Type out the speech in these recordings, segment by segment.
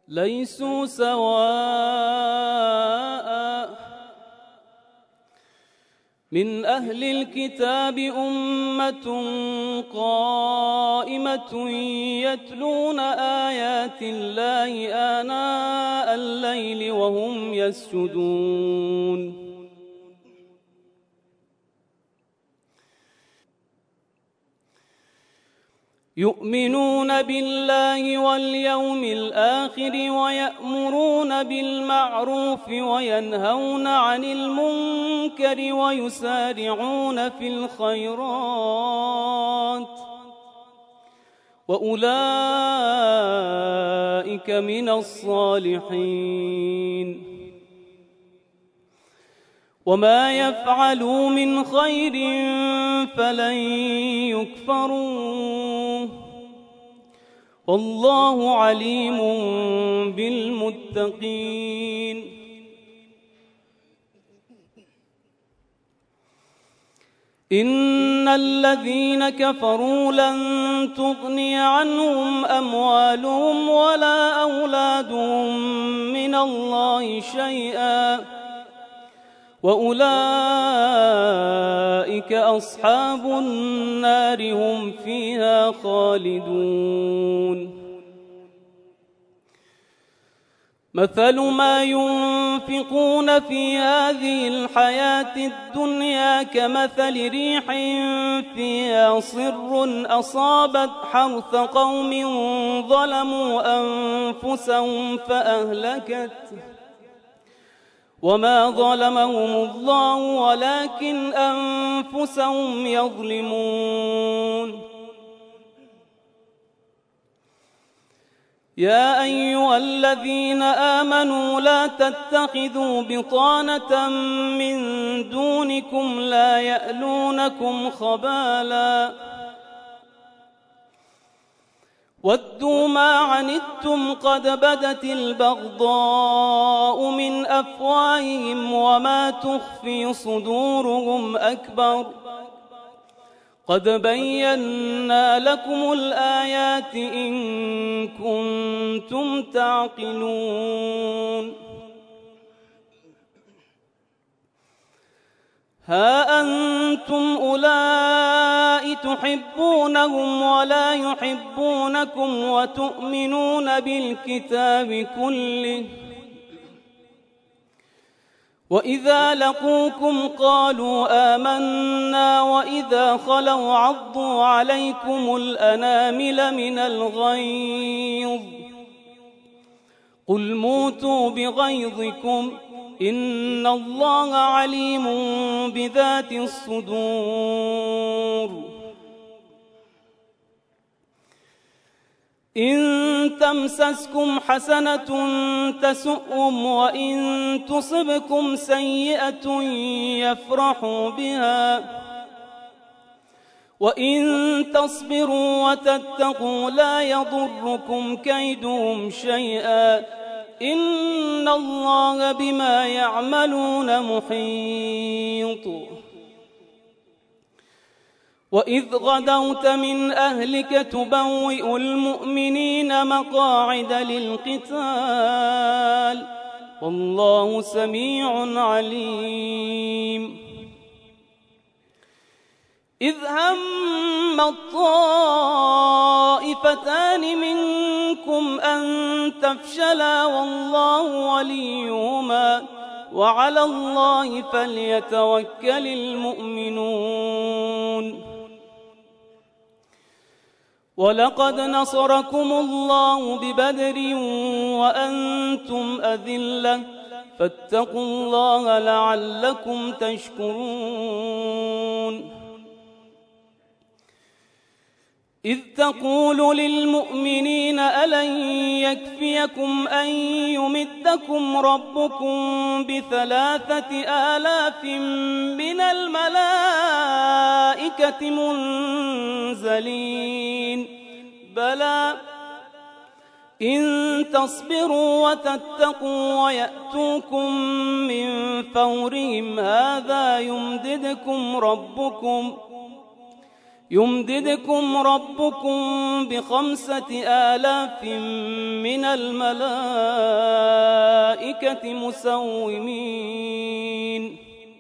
ليسوا سواء من أهل الكتاب أمة قائمة يتلون آيات الله آناء الليل وهم يسجدون يؤمنون بالله واليوم الآخر ويأمرون بالمعروف وينهون عن المنكر ويسارعون في الخيرات وأولئك من الصالحين وما يفعلوا من خير فلن يكفروه والله عليم بالمتقين إن الذين كفروا لن تغني عنهم أموالهم ولا أولادهم من الله شيئا وأولئك أصحاب النار هم فيها خالدون مثل ما ينفقون في هذه الحياة الدنيا كمثل ريح فيها صر أصابت حرث قوم ظلموا أنفسهم فأهلكته وما ظلمهم الله ولكن أنفسهم يظلمون يا أيها الذين آمنوا لا تتخذوا بطانة من دونكم لا يألونكم خبالا ودوا ما عنتم قد بدت البغضاء من أفواههم وما تخفي صدورهم أكبر قد بينا لكم الآيات إن كنتم تعقلون ها أنتم أولئك تحبونهم ولا يحبونكم وتؤمنون بالكتاب كله وإذا لقوكم قالوا آمنا وإذا خلوا عضوا عليكم الأنامل من الغيظ قل موتوا بغيظكم إن الله عليم بذات الصدور إن تمسسكم حسنة تسؤهم وإن تصبكم سيئة يفرحوا بها وإن تصبروا وتتقوا لا يضركم كيدهم شيئا إن الله بما يعملون محيط وإذ غدوت من أهلك تبوئ المؤمنين مقاعد للقتال والله سميع عليم إذ هم الطائفتان منكم أن تفشلا والله وليهما وعلى الله فليتوكل المؤمنون ولقد نصركم الله ببدر وأنتم أذلة فاتقوا الله لعلكم تشكرون إذ تقول للمؤمنين ألن يكفيكم أن يمدكم ربكم ب3,000 من الملائكة منزلين بلى إن تصبروا وتتقوا ويأتوكم من يمددكم ربكم ب5000 من الملائكة مسومين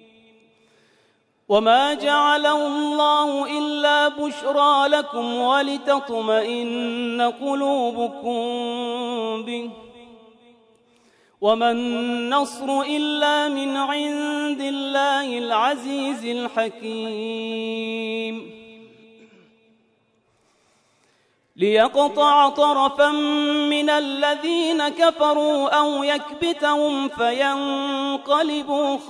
وما جعله الله إلا بشرى لكم ولتطمئن قلوبكم به وما النصر إلا من عند الله العزيز الحكيم ليقطع طرفا من الذين كفروا أو يكبتهم فينقلبوا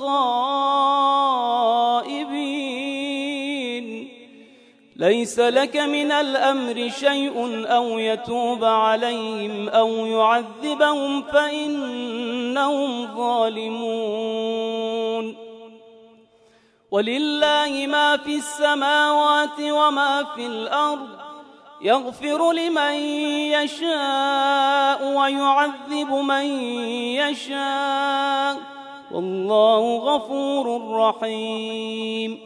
خائبين ليس لك من الأمر شيء أو يتوب عليهم أو يعذبهم فإنهم ظالمون ولله ما في السماوات وما في الأرض يغفر لمن يشاء ويعذب من يشاء والله غفور رحيم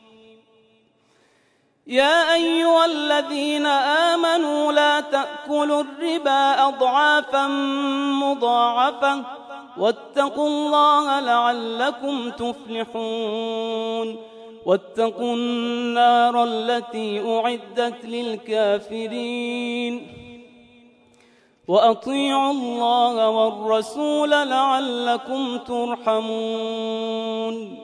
يا أيها الذين آمنوا لا تأكلوا الربا أضعافا مضاعفة واتقوا الله لعلكم تفلحون واتقوا النار التي أعدت للكافرين وأطيعوا الله والرسول لعلكم ترحمون